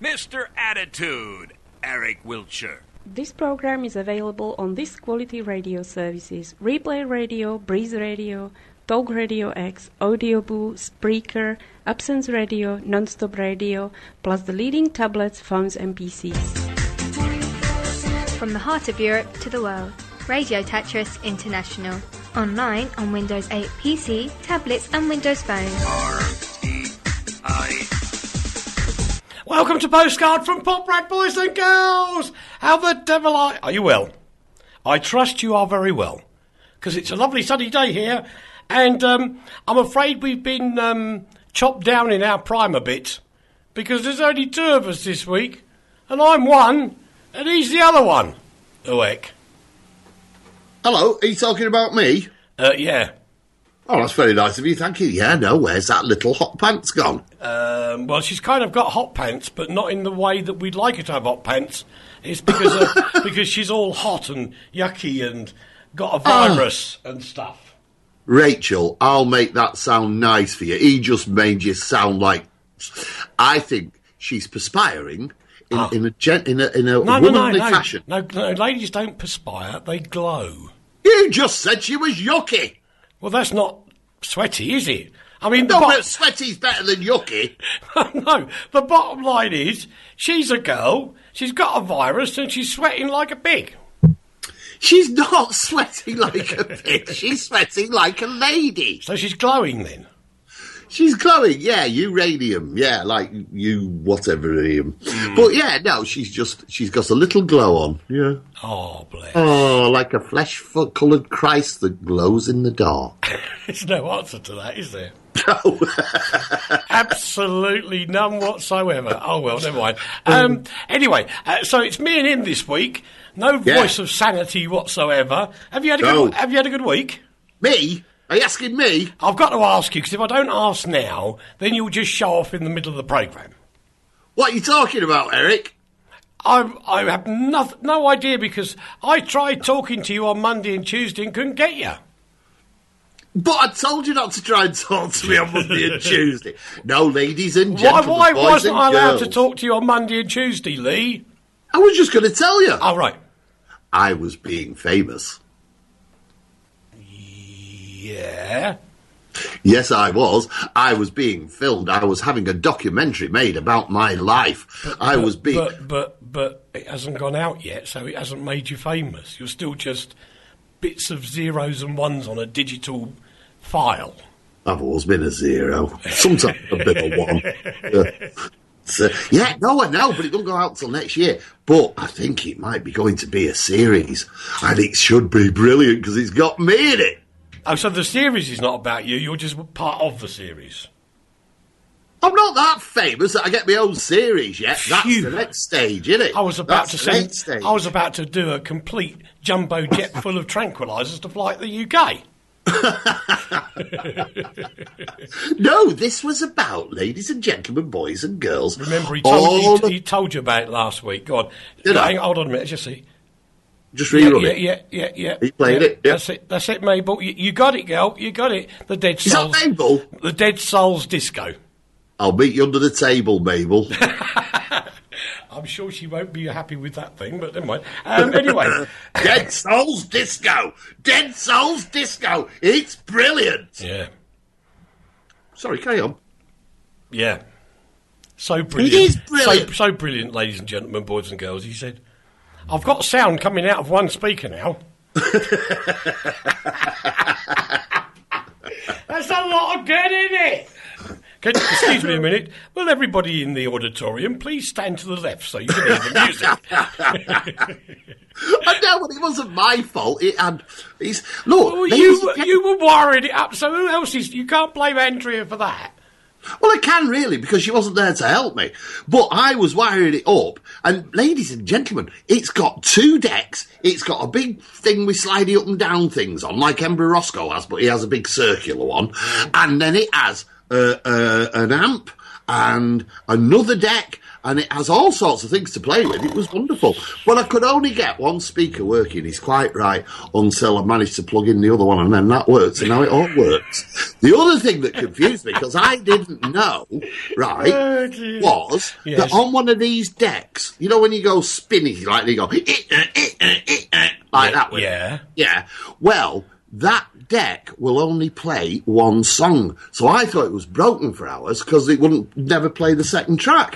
Mr. Attitude, Eric Wiltshire. This program is available on this quality radio services: Replay Radio, Breeze Radio, Talk Radio X, Audioboo, Spreaker, Absence Radio, Nonstop Radio, plus the leading tablets, phones and PCs. From the heart of Europe to the world, Radio Tetris International. Online on Windows 8 PC, tablets and Windows Phone. R-E-I. Welcome to Postcard from Pop Rat Boys and Girls. How the devil are you? Well? I trust you are very well, because it's a lovely sunny day here, and I'm afraid we've been chopped down in our prime a bit, because there's only two of us this week, and I'm one, and he's the other one. Oh, heck. Hello, are you talking about me? Yeah. Oh, that's very nice of you, thank you. Yeah, no, where's that little hot pants gone? Well, she's kind of got hot pants, but not in the way that we'd like her to have hot pants. It's because because she's all hot and yucky and got a virus and stuff. Rachel, I'll make that sound nice for you. He just made you sound like... I think she's perspiring in a womanly fashion. No, ladies don't perspire, they glow. You just said she was yucky. Well, that's not sweaty, is it? I mean, no, but sweaty's better than yucky. No, the bottom line is, she's a girl, she's got a virus, and she's sweating like a pig. She's not sweating like a pig, she's sweating like a lady. So she's glowing then? She's glowing, yeah, uranium, yeah, like you whatever-ium. But yeah, no, she's got a little glow on, yeah. Oh, bless. Oh, like a flesh-coloured Christ that glows in the dark. There's no answer to that, is there? No. Absolutely none whatsoever. Oh, well, never mind. Anyway, so it's me and him this week. No voice of sanity whatsoever. Have you had a good week? Me? Are you asking me? I've got to ask you, because if I don't ask now, then you'll just show off in the middle of the programme. What are you talking about, Eric? I have no idea, because I tried talking to you on Monday and Tuesday and couldn't get you. But I told you not to try and talk to me on Monday and Tuesday. No, ladies and gentlemen, Why wasn't I allowed girls to talk to you on Monday and Tuesday, Lee? I was just going to tell you. Oh, right. I was being famous. Yeah? Yes, I was. I was being filmed. I was having a documentary made about my life. But it hasn't gone out yet, so it hasn't made you famous. You're still just bits of zeros and ones on a digital file. I've always been a zero. Sometimes a bit of one. I know, but it don't go out till next year. But I think it might be going to be a series. And it should be brilliant because it's got me in it. Oh, so the series is not about you, you're just part of the series. I'm not that famous that I get my own series yet. That's Phew. the next stage, isn't it? I was about to do a complete jumbo jet full of tranquilizers to fly to the UK. No, this was about, ladies and gentlemen, boys and girls. Remember, he told you about it last week. Go on. Hold on a minute, just see. Just rerun it. Yeah. He played it. Yeah. That's it, Mabel. You got it, girl. You got it. The Dead Souls. Is that Mabel? The Dead Souls Disco. I'll meet you under the table, Mabel. I'm sure she won't be happy with that thing, but never mind. Anyway. Dead Souls Disco. Dead Souls Disco. It's brilliant. Yeah. Sorry, carry on. Yeah. So brilliant. It is brilliant. So brilliant, ladies and gentlemen, boys and girls. He said, I've got sound coming out of one speaker now. That's a lot of good, isn't it? Excuse me a minute. Will everybody in the auditorium please stand to the left so you can hear the music? I know, but it wasn't my fault. Look, well, you were wiring it up, so who else is... You can't blame Andrea for that. Well, I can, really, because she wasn't there to help me. But I was wiring it up, and ladies and gentlemen, it's got 2 decks. It's got a big thing with slidey up and down things on, like Emperor Roscoe has, but he has a big circular one. And then it has an amp and another deck and it has all sorts of things to play with. It was wonderful. But I could only get one speaker working, he's quite right, until I managed to plug in the other one, and then that worked, and now it all works. The other thing that confused me, because I didn't know, right, was that on one of these decks, you know when you go spinning, like they go, like that way? Yeah. Yeah. Well, that deck will only play one song. So I thought it was broken for hours because it wouldn't never play the second track.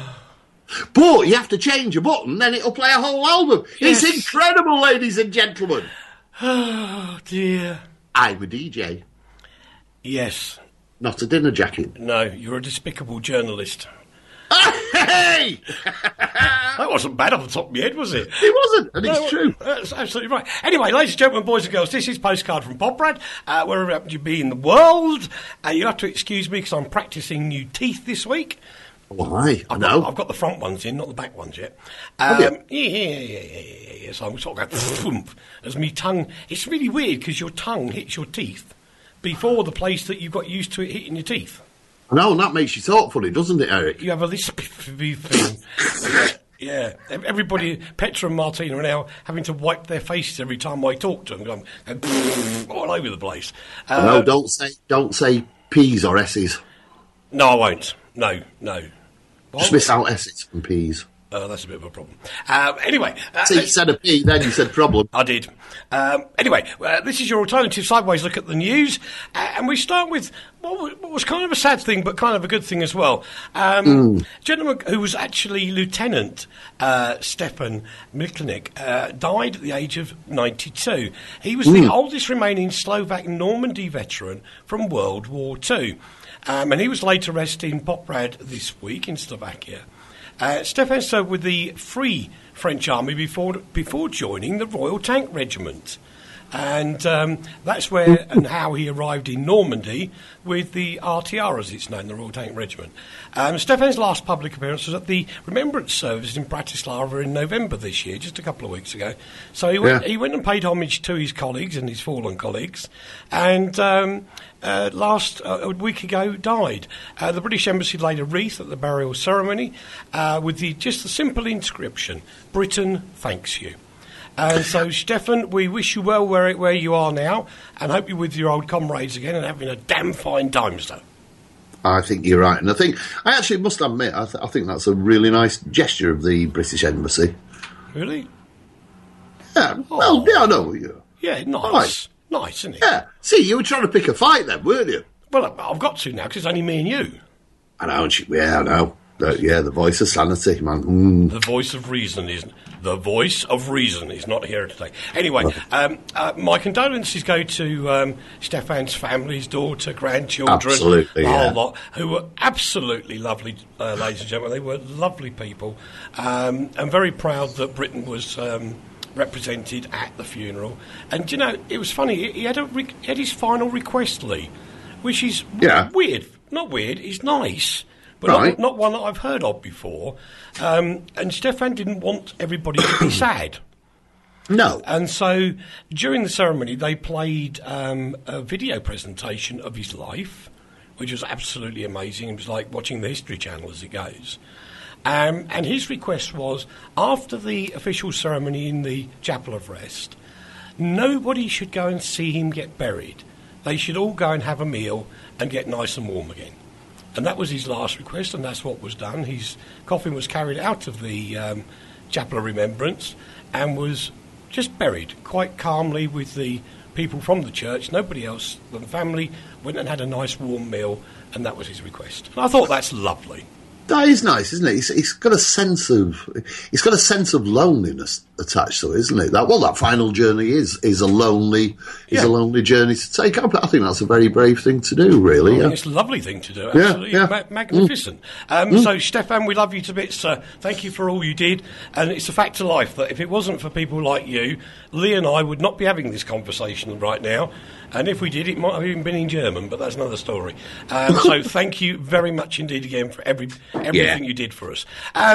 But you have to change a button, then it'll play a whole album. Yes. It's incredible, ladies and gentlemen. Oh, dear. I'm a DJ, Yes. not a dinner jacket. No, you're a despicable journalist. Hey! That wasn't bad off the top of my head, was it? It wasn't, and it's true. That's absolutely right. Anyway, ladies and gentlemen, boys and girls, this is Postcard from Poprad. Wherever happen you be in the world, you'll have to excuse me because I'm practising new teeth this week. Why? I know. I've got the front ones in, not the back ones yet. Have you? Yeah. So I'm sort of going, as my tongue... It's really weird because your tongue hits your teeth before the place that you've got used to it hitting your teeth. I know, and that makes you talk funny, doesn't it, Eric? You have a lisp thing. Yeah. Everybody, Petra and Martina, are now having to wipe their faces every time I talk to them. I'm going all over the place. No, don't say P's or S's. No, I won't. No. Just miss out S's and P's. That's a bit of a problem. Anyway. See, you said a P, then you said problem. I did. Anyway, this is your alternative sideways look at the news. And we start with what was kind of a sad thing, but kind of a good thing as well. A gentleman who was actually Lieutenant Stefan Miklinik died at the age of 92. He was the oldest remaining Slovak Normandy veteran from World War II. And he was laid to rest in Poprad this week in Slovakia. Stefan served with the Free French Army before joining the Royal Tank Regiment. And that's where and how he arrived in Normandy with the RTR, as it's known, the Royal Tank Regiment. Stefan's last public appearance was at the Remembrance Service in Bratislava in November this year, just a couple of weeks ago. So he went and paid homage to his colleagues and his fallen colleagues, and a week ago died. The British Embassy laid a wreath at the burial ceremony with just the simple inscription, "Britain thanks you." And so, Stefan, we wish you well where you are now, and hope you're with your old comrades again and having a damn fine time, sir. I think you're right, and I actually must admit, I think that's a really nice gesture of the British Embassy. Really? Yeah, well, yeah, I know. Yeah, nice. Right. Nice, isn't it? Yeah. See, you were trying to pick a fight then, weren't you? Well, I've got to now, because it's only me and you. I know, I know. The voice of sanity, man. The voice of reason is not here today. Anyway, my condolences go to Stefan's family, his daughter, grandchildren, absolutely, the whole lot, who were absolutely lovely, ladies and gentlemen. They were lovely people. I'm very proud that Britain was represented at the funeral. And, you know, it was funny. He had his final request, Lee, which is weird. Not weird, it's nice. But not one that I've heard of before. And Stefan didn't want everybody to be sad. No. And so during the ceremony, they played a video presentation of his life, which was absolutely amazing. It was like watching the History Channel as it goes. And his request was, after the official ceremony in the Chapel of Rest, nobody should go and see him get buried. They should all go and have a meal and get nice and warm again. And that was his last request, and that's what was done. His coffin was carried out of the Chapel of Remembrance and was just buried quite calmly with the people from the church. Nobody else. The family went and had a nice warm meal, and that was his request. And I thought that's lovely. That is nice, isn't it? It's got a sense of loneliness attached to it, isn't it? That final journey is a lonely journey to take up. I think that's a very brave thing to do, really. It's a lovely thing to do, absolutely magnificent. So, Stefan, we love you to bits, sir. Thank you for all you did, and it's a fact of life that if it wasn't for people like you, Lee and I would not be having this conversation right now. And if we did, it might have even been in German, but that's another story. So thank you very much indeed again for everything you did for us.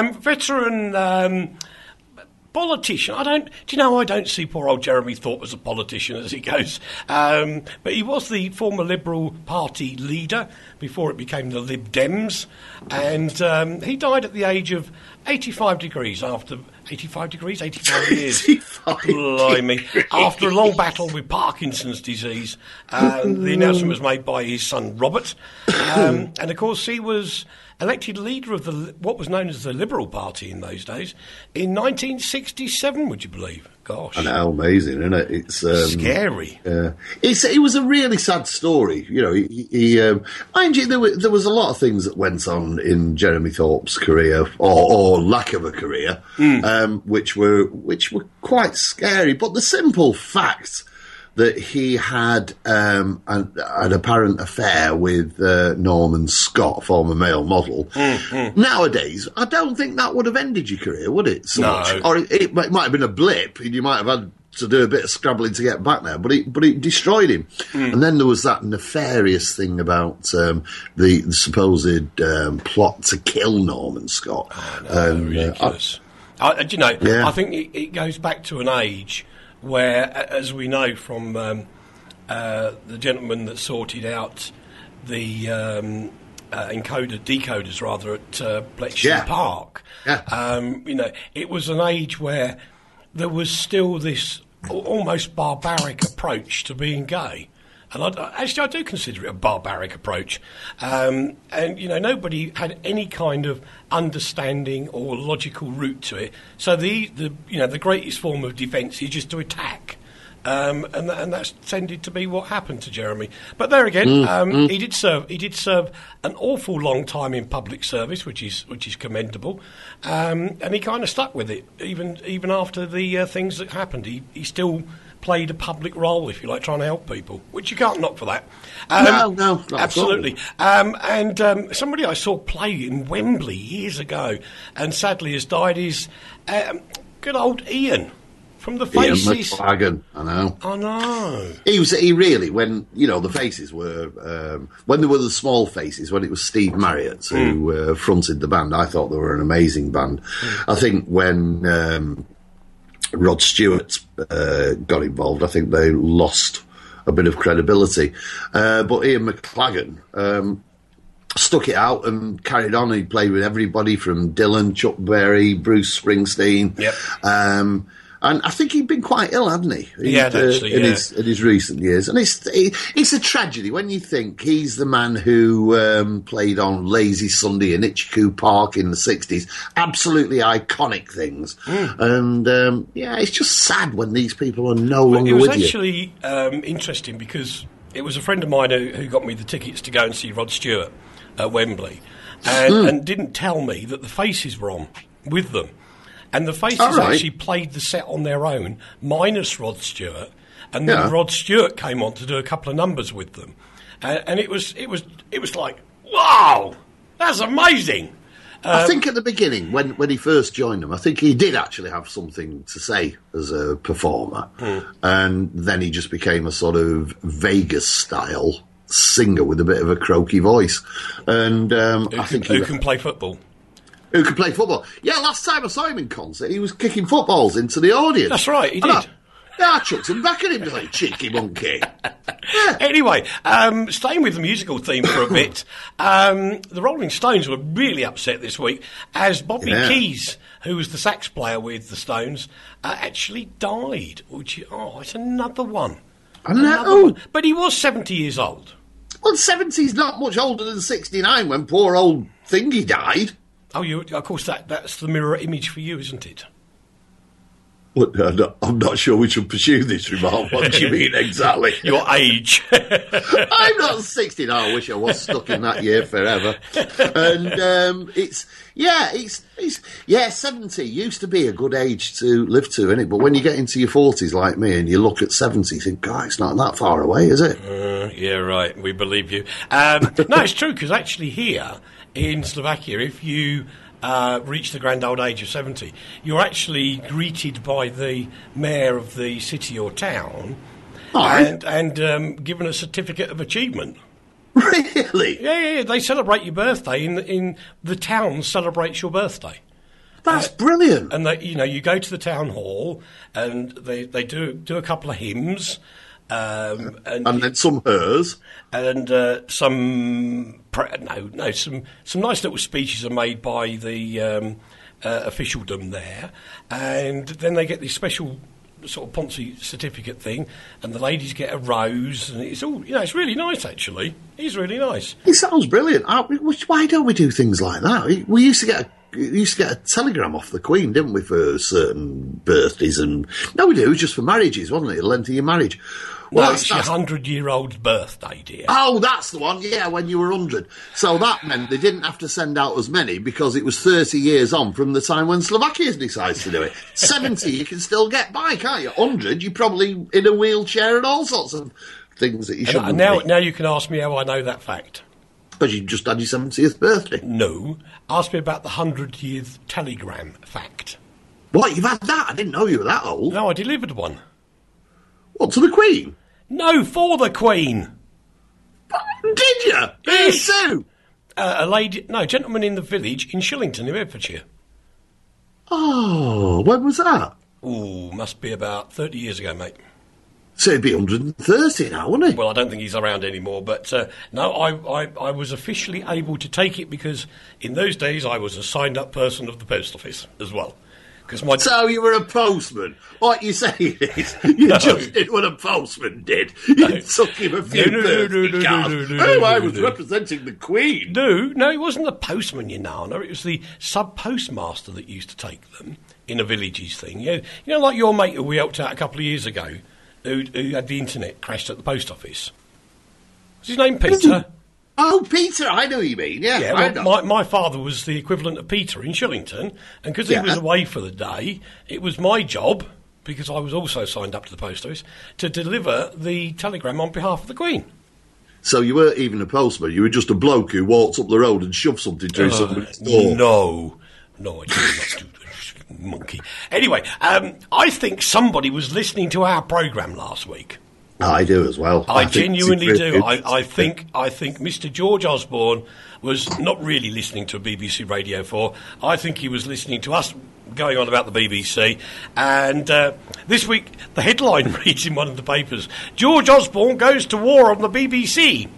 Veteran politician. I don't see poor old Jeremy Thorpe as a politician as he goes. But he was the former Liberal Party leader before it became the Lib Dems, and he died at the age of 85 degrees after 85 years. 85 Blimey. After a long battle with Parkinson's disease, the announcement was made by his son Robert, and of course he was elected leader of what was known as the Liberal Party in those days in 1967. Would you believe? Gosh, I know, amazing, isn't it? It's scary. It was a really sad story. You know, mind you, there was a lot of things that went on in Jeremy Thorpe's career, or lack of a career, which were quite scary. But the simple fact that he had an apparent affair with Norman Scott, former male model. Nowadays, I don't think that would have ended your career, would it? So much? Or it might have been a blip, and you might have had to do a bit of scrabbling to get back there, but it destroyed him. And then there was that nefarious thing about the supposed plot to kill Norman Scott. Oh, no, ridiculous. I think it goes back to an age where, as we know from the gentleman that sorted out the decoders at Bletchley Park, it was an age where there was still this almost barbaric approach to being gay. And I do consider it a barbaric approach. And, nobody had any kind of understanding or logical route to it. So the greatest form of defence is just to attack. And that's tended to be what happened to Jeremy. But there again, he did serve an awful long time in public service, which is commendable. And he kind of stuck with it, even after the things that happened. He still played a public role, if you like, trying to help people, which you can't knock for that. No, absolutely. Somebody I saw play in Wembley years ago, and sadly has died, is good old Ian from the Faces. Ian McLagan, I know. He really, when the Faces were when they were the small Faces, when it was Steve Marriott who fronted the band, I thought they were an amazing band. I think when Rod Stewart got involved, I think they lost a bit of credibility. But Ian McLagan stuck it out and carried on. He played with everybody from Dylan, Chuck Berry, Bruce Springsteen. Yep. And I think he'd been quite ill, hadn't he? In his recent years. And it's a tragedy when you think he's the man who played on Lazy Sunday in Itchycoo Park in the 60s. Absolutely iconic things. And, it's just sad when these people are no longer with you. It was actually interesting because it was a friend of mine who got me the tickets to go and see Rod Stewart at Wembley and didn't tell me that the Faces were on with them. And the Faces actually played the set on their own, minus Rod Stewart, and then Rod Stewart came on to do a couple of numbers with them, and it was like, wow, that's amazing. I think at the beginning, when he first joined them, I think he did actually have something to say as a performer, and then he just became a sort of Vegas-style singer with a bit of a croaky voice, and I think who can play football. Who could play football? Yeah, last time I saw him in concert, he was kicking footballs into the audience. That's right, he did. I chucked him back at him like cheeky monkey. Yeah. Anyway, staying with the musical theme for a bit, the Rolling Stones were really upset this week as Bobby Keys, who was the sax player with the Stones, actually died. It's another one. Another one. But he was 70 years old. Well, 70's not much older than 69 when poor old Thingy died. Oh, of course, that's the mirror image for you, isn't it? Well, I'm not sure we should pursue this remark. What do you mean exactly? Your age. I'm not 60 now. I wish I was stuck in that year forever. And 70 used to be a good age to live to, innit? But when you get into your 40s like me and you look at 70, you think, God, it's not that far away, is it? Yeah, right. We believe you. No, it's true, because actually here in Slovakia, if you reach the grand old age of 70, you're actually greeted by the mayor of the city or town and given a certificate of achievement. Really? Yeah. They celebrate your birthday. In the town celebrates your birthday. That's brilliant. And you go to the town hall and they do a couple of hymns. And then some hers. And some nice little speeches are made by the officialdom there, and then they get this special sort of Ponzi certificate thing, and the ladies get a rose, and it's all, it's really nice, actually. It's really nice. It sounds brilliant. Why don't we do things like that? We used to get a telegram off the Queen, didn't we, for certain birthdays? And no, we do. It was just for marriages, wasn't it? The length of your marriage. Well, it's your 100-year-old's birthday, dear. Oh, that's the one. Yeah, when you were 100. So that meant they didn't have to send out as many because it was 30 years on from the time when Slovakia decides to do it. 70, you can still get by, can't you? 100, you're probably in a wheelchair and all sorts of things that you shouldn't be. Now you can ask me how I know that fact. Because you just had your 70th birthday. No. Ask me about the 100th telegram fact. What, you've had that? I didn't know you were that old. No, I delivered one. What, to the Queen? No, for the Queen. Did you? Yes. Who? A gentleman in the village in Shillington, in Bedfordshire. Oh, when was that? Ooh, must be about 30 years ago, mate. So he'd be 130 now, wouldn't he? Well, I don't think he's around anymore, but no, I was officially able to take it because in those days I was a signed-up person of the post office as well. So you were a postman. What you saying is you just did what a postman did. You took him a few birthday cards. I was representing the Queen. No, it wasn't the postman, No, it was the sub-postmaster that used to take them in a villages thing. You know, like your mate who we helped out a couple of years ago, who had the internet crashed at the post office. Was his name Peter? Oh, Peter, I know who you mean, yeah. Well, my father was the equivalent of Peter in Shillington, and because he was away for the day, it was my job, because I was also signed up to the post office, to deliver the telegram on behalf of the Queen. So you weren't even a postman, you were just a bloke who walked up the road and shoved something through somebody's door. No, I did not do that, monkey. Anyway, I think somebody was listening to our programme last week. I do as well. I genuinely do. I think Mr. George Osborne was not really listening to BBC Radio 4. I think he was listening to us going on about the BBC. And this week, the headline reads in one of the papers, George Osborne goes to war on the BBC.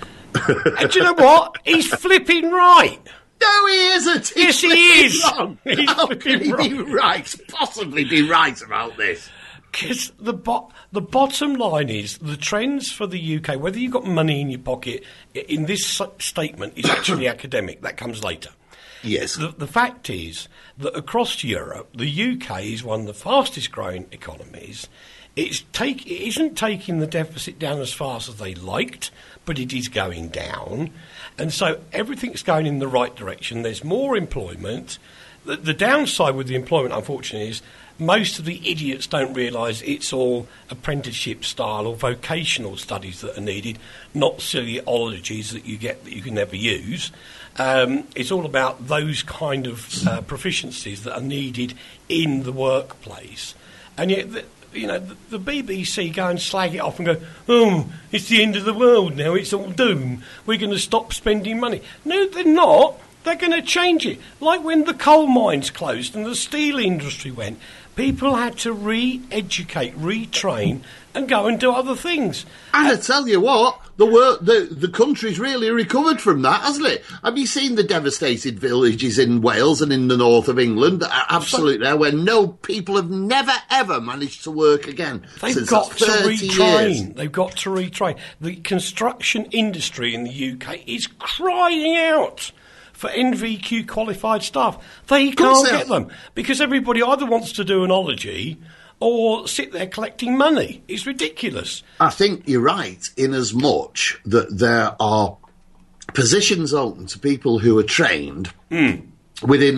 And do you know what? He's flipping right. No, he isn't. Yes, he is. How can he be right? Possibly be right about this? Because the bottom line is the trends for the UK, whether you've got money in your pocket, in this statement is actually academic. That comes later. Yes. The fact is that across Europe, the UK is one of the fastest growing economies. It isn't taking the deficit down as fast as they liked, but it is going down. And so everything's going in the right direction. There's more employment. The downside with the employment, unfortunately, is most of the idiots don't realise it's all apprenticeship style or vocational studies that are needed, not silly ologies that you get that you can never use. It's all about those kind of proficiencies that are needed in the workplace. And yet, the BBC go and slag it off and go, oh, it's the end of the world now, it's all doom, we're going to stop spending money. No, they're not. They're going to change it. Like when the coal mines closed and the steel industry went, people had to re-educate, retrain, and go and do other things. And I tell you what, the country's really recovered from that, hasn't it? Have you seen the devastated villages in Wales and in the north of England that are absolutely there, where people have never, ever managed to work again? They've got to retrain. They've got to retrain. The construction industry in the UK is crying out for NVQ qualified staff. They can't get them because everybody either wants to do an ology or sit there collecting money. It's ridiculous. I think you're right in as much that there are positions open to people who are trained within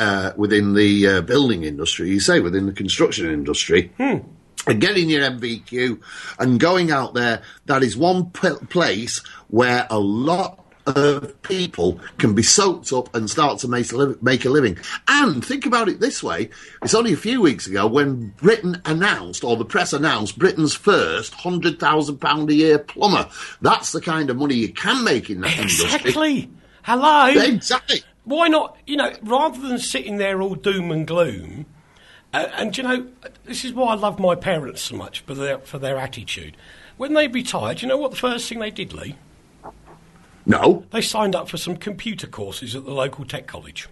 the building industry, you say, within the construction industry. And getting your NVQ and going out there, that is one place where a lot of people can be soaked up and start to make a living. And think about it this way, it's only a few weeks ago when Britain announced, or the press announced, Britain's first £100,000 a year plumber. That's the kind of money you can make in that industry. Exactly. Hello. Exactly. Why not, rather than sitting there all doom and gloom, and this is why I love my parents so much, for their attitude. when they retired, you know what the first thing they did, Lee? No. They signed up for some computer courses at the local tech college.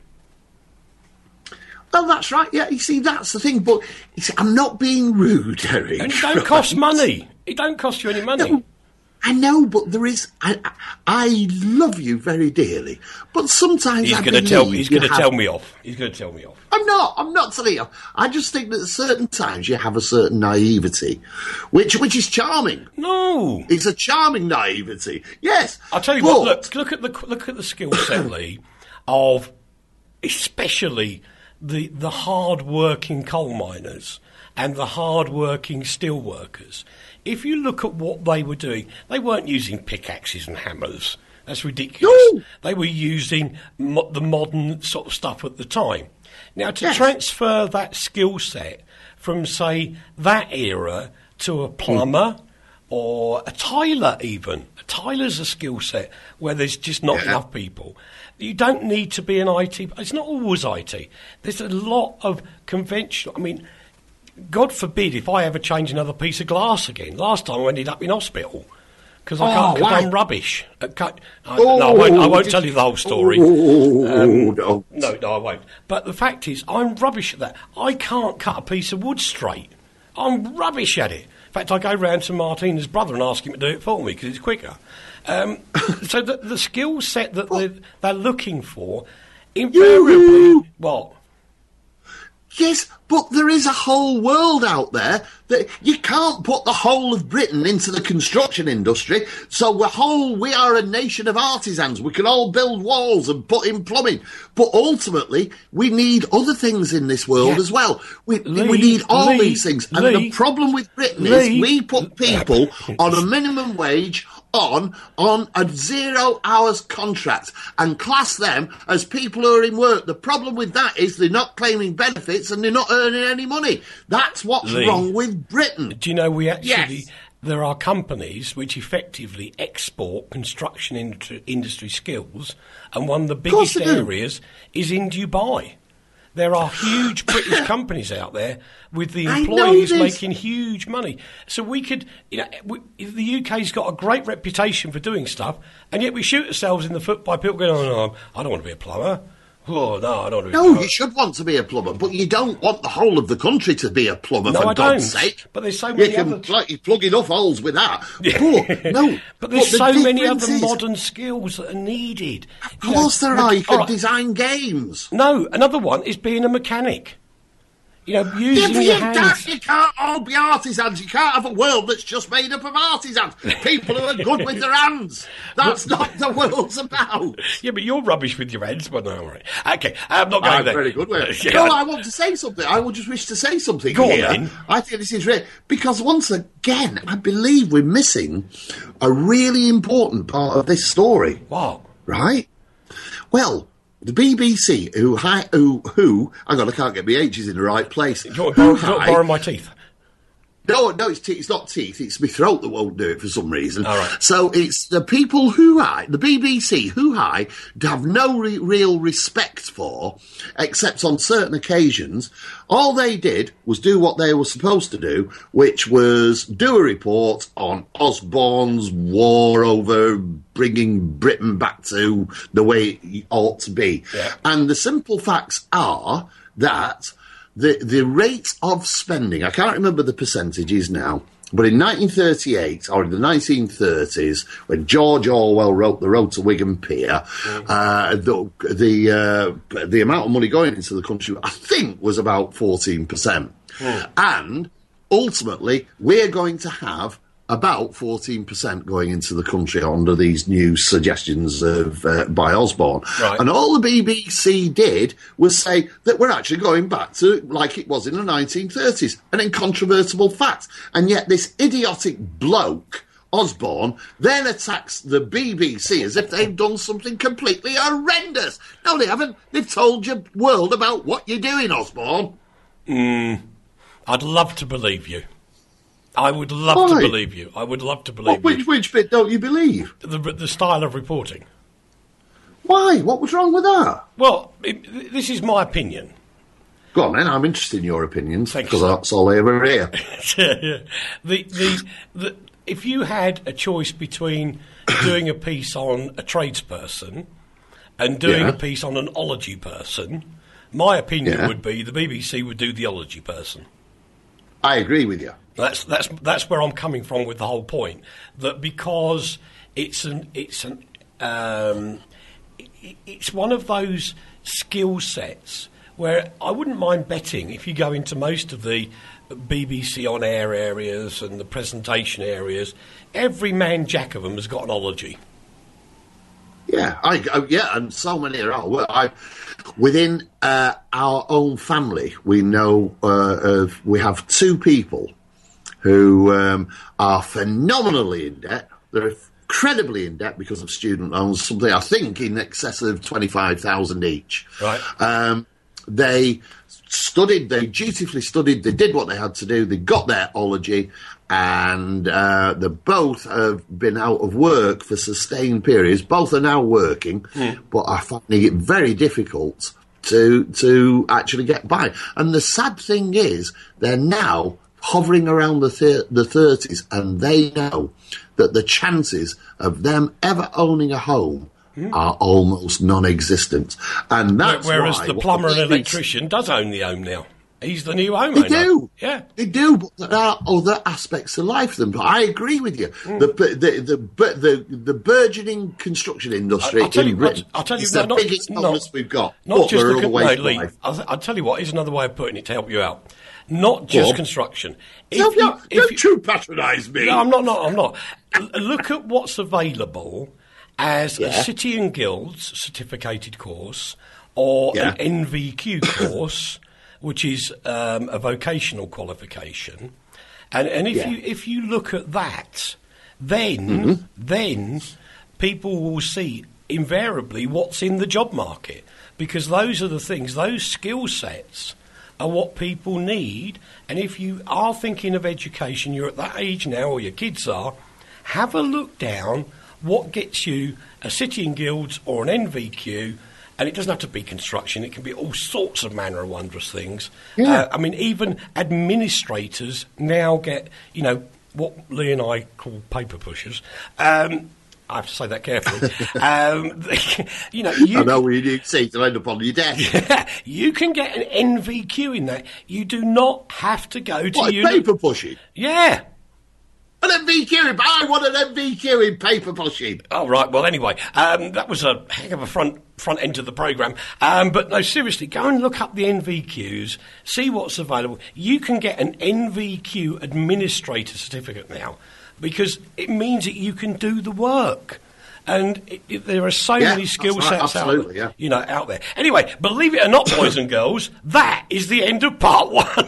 Well, that's right. Yeah, you see, that's the thing. But you see, I'm not being rude, Eric. And it don't cost money. It don't cost you any money. No, I know, but there is. I love you very dearly, but sometimes He's going to tell me off. He's going to tell me off. I'm not telling you. I just think that at certain times you have a certain naivety, which is charming. No, it's a charming naivety. Yes, I'll tell you what. Look at the skill set, Lee, of especially the hard-working coal miners and the hard-working steel workers. If you look at what they were doing, they weren't using pickaxes and hammers. That's ridiculous. No. They were using the modern sort of stuff at the time. Now, to transfer that skill set from, say, that era to a plumber or a tiler even. A tiler's a skill set where there's just not enough people. You don't need to be an IT. It's not always IT. There's a lot of conventional... I mean, God forbid if I ever change another piece of glass again. Last time I ended up in hospital because I'm rubbish. No, I won't tell you the whole story. No, I won't. But the fact is, I'm rubbish at that. I can't cut a piece of wood straight. I'm rubbish at it. In fact, I go round to Martina's brother and ask him to do it for me because it's quicker. So the skill set that they're looking for, invariably, what? Yes, but there is a whole world out there that you can't put the whole of Britain into the construction industry. So we are a nation of artisans. We can all build walls and put in plumbing. But ultimately, we need other things in this world as well. We need all these things. And the problem with Britain is we put people on a minimum wage on a 0 hours contract and class them as people who are in work. The problem with that is they're not claiming benefits and they're not earning any money. That's what's wrong with Britain. Do you know there are companies which effectively export construction industry skills, and one of the biggest areas is in Dubai. There are huge British companies out there with the employees making huge money. So we could, the UK's got a great reputation for doing stuff, and yet we shoot ourselves in the foot by people going, oh, no, I don't want to be a plumber. Oh, no, I don't want to be a plumber. No, you should want to be a plumber, but you don't want the whole of the country to be a plumber, for God's sake. But there's so many you plug enough holes with that. But there's so many other modern skills that are needed. Of course there are. You can design games. No, another one is being a mechanic. Using your hands. You can't all be artisans. You can't have a world that's just made up of artisans. People who are good with their hands. That's not the world's about. Yeah, but you're rubbish with your hands. But no, all right. Okay, I'm not going there. Very good with it. No, I want to say something. I would just wish to say something here. On, then. I think this is really... Because once again, I believe we're missing a really important part of this story. What? Right? Well... The BBC, who hang on, I can't get my H's in the right place. Do you want to borrow my teeth? No, it's not teeth. It's my throat that won't do it for some reason. All right. So it's the people the BBC, who I have no real respect for, except on certain occasions. All they did was do what they were supposed to do, which was do a report on Osborne's war over bringing Britain back to the way it ought to be. Yeah. And the simple facts are that the rate of spending, I can't remember the percentages now, but in 1938, or in the 1930s, when George Orwell wrote The Road to Wigan Pier, the amount of money going into the country, I think, was about 14%. And ultimately, we're going to have about 14% going into the country under these new suggestions by Osborne. Right. And all the BBC did was say that we're actually going back to like it was in the 1930s, an incontrovertible fact. And yet this idiotic bloke, Osborne, then attacks the BBC as if they've done something completely horrendous. No, they haven't. They've told your world about what you're doing, Osborne. I'd love to believe you. I would love to believe you. I would love to believe you. Which bit don't you believe? The style of reporting. Why? What was wrong with that? Well, this is my opinion. Go on, then. I'm interested in your opinions. Thank you. Because that's all I ever hear. if you had a choice between doing a piece on a tradesperson and doing a piece on an ology person, my opinion would be the BBC would do the ology person. I agree with you. That's where I'm coming from with the whole point. That because it's one of those skill sets where I wouldn't mind betting if you go into most of the BBC on air areas and the presentation areas, every man jack of them has got an ology. Yeah, and so many are all. Well, within our own family, we know we have two people who are phenomenally in debt. They're incredibly in debt because of student loans, something I think in excess of 25,000 each. Right. They studied, they dutifully studied, they did what they had to do, they got their ology, and they both have been out of work for sustained periods. Both are now working, but are finding it very difficult to actually get by. And the sad thing is, they're now hovering around the 30s, and they know that the chances of them ever owning a home are almost non-existent. And that's whereas why the plumber and electrician does own the home now. He's the new homeowner. They do. Yeah. They do, but there are other aspects of life than. But I agree with you. The burgeoning construction industry in Britain is the biggest illness we've got. Not just there are other ways of Lee, life. I'll tell you what, here's another way of putting it to help you out. Not just construction. Don't you patronise me. No, I'm not. Look at what's available as a City and Guilds certificated course or an NVQ course, which is a vocational qualification. And if you look at that, then people will see invariably what's in the job market, because those are the things, those skill sets are what people need. And if you are thinking of education, you're at that age now, or your kids are, have a look down what gets you a City and Guilds or an NVQ. And it doesn't have to be construction. It can be all sorts of manner of wondrous things. Yeah. I mean, even administrators now get, what Lee and I call paper pushers. I have to say that carefully. I know what you need to see to end up on your desk. Yeah, you can get an NVQ in that. You do not have to go to paper pushing? Yeah. An NVQ, I want an NVQ in paper pushing. Oh, right. Well, anyway, that was a heck of a front end of the programme. But no, seriously, go and look up the NVQs, see what's available. You can get an NVQ administrator certificate now, because it means that you can do the work. And there are so many skill sets out there. Anyway, believe it or not, boys and girls, that is the end of part one.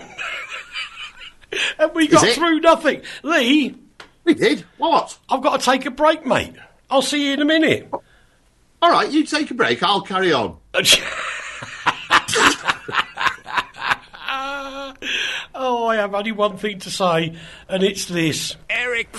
And we got through nothing. Lee? We did? What? I've got to take a break, mate. I'll see you in a minute. All right, you take a break. I'll carry on. Oh, I have only one thing to say, and it's this. Eric,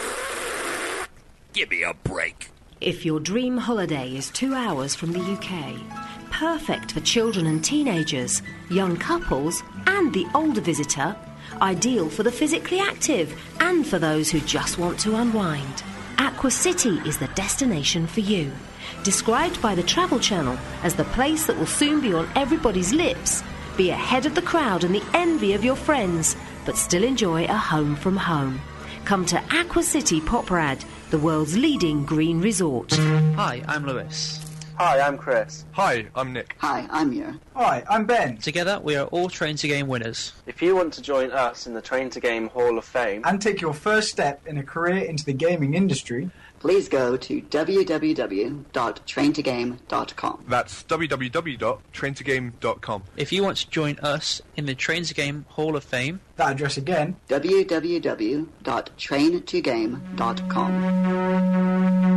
give me a break. If your dream holiday is 2 hours from the UK, perfect for children and teenagers, young couples, and the older visitor, ideal for the physically active and for those who just want to unwind, Aqua City is the destination for you. Described by the Travel Channel as the place that will soon be on everybody's lips, be ahead of the crowd and the envy of your friends, but still enjoy a home from home. Come to Aqua City Poprad, the world's leading green resort. Hi, I'm Lewis. Hi, I'm Chris. Hi, I'm Nick. Hi, I'm Muir. Hi, I'm Ben. Together, we are all Train to Game winners. If you want to join us in the Train to Game Hall of Fame and take your first step in a career into the gaming industry, please go to www.traintogame.com. That's www.traintogame.com. If you want to join us in the Train to Game Hall of Fame, that address again, www.traintogame.com.